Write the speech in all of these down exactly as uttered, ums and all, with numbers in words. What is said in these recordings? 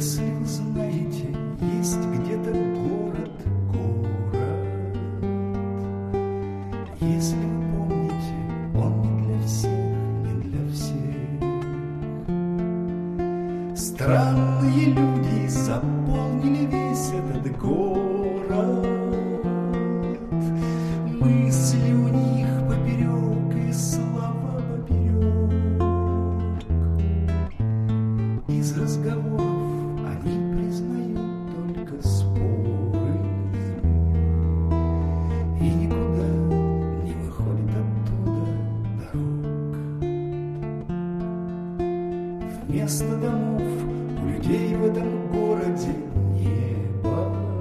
Если вы знаете, есть где-то город, город. Если вы помните, он не для всех, не для всех. Странные люди заполнили весь этот город. Мысли у них поперек и слова поперек. Из разговоров они признают только споры и никуда не выходит оттуда дорог. Вместо домов у людей в этом городе небо.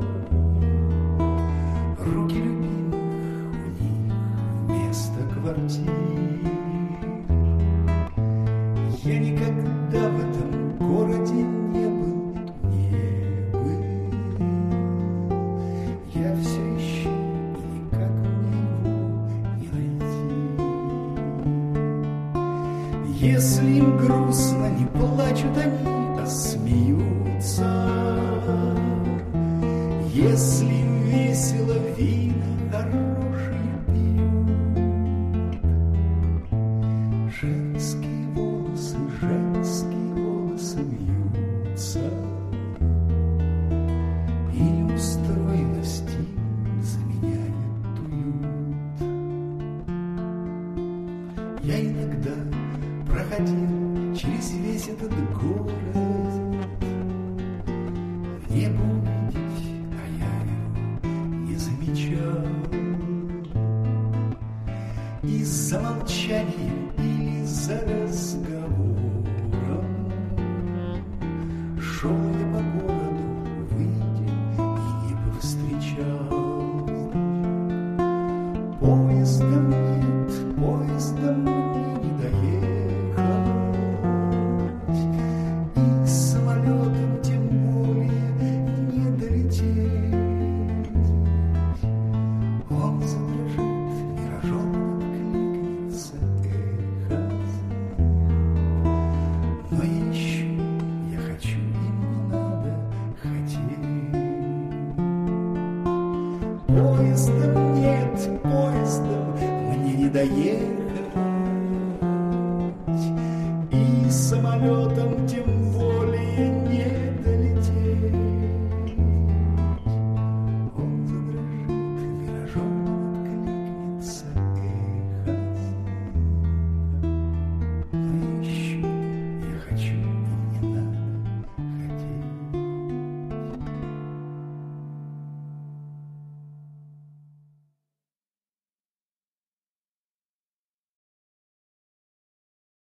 Руки любимых у них вместо квартир. Я никогда в этом городе не был, не был. Я все ищу, и никак мне его не найти. Если им грустно, не плачут они, а смеются. Если им весело, вина хорошие пьют. Женские волосы, женские волосы вьются, и устроенность им заменяет уют. Я иногда проходил через весь этот город. Мне бы увидеть, а я его не замечал. Из-за молчания или за разговором шел я по городу, выйдя и не повстречал. Поездом нет, поездом мне не доехать, и самолетом тем более не долететь. Он задрожит, миражом откликнется эхо. Но я ищу, я хочу, им не надо хотеть. Поездом нет, поездом мне не доехать, и самолетом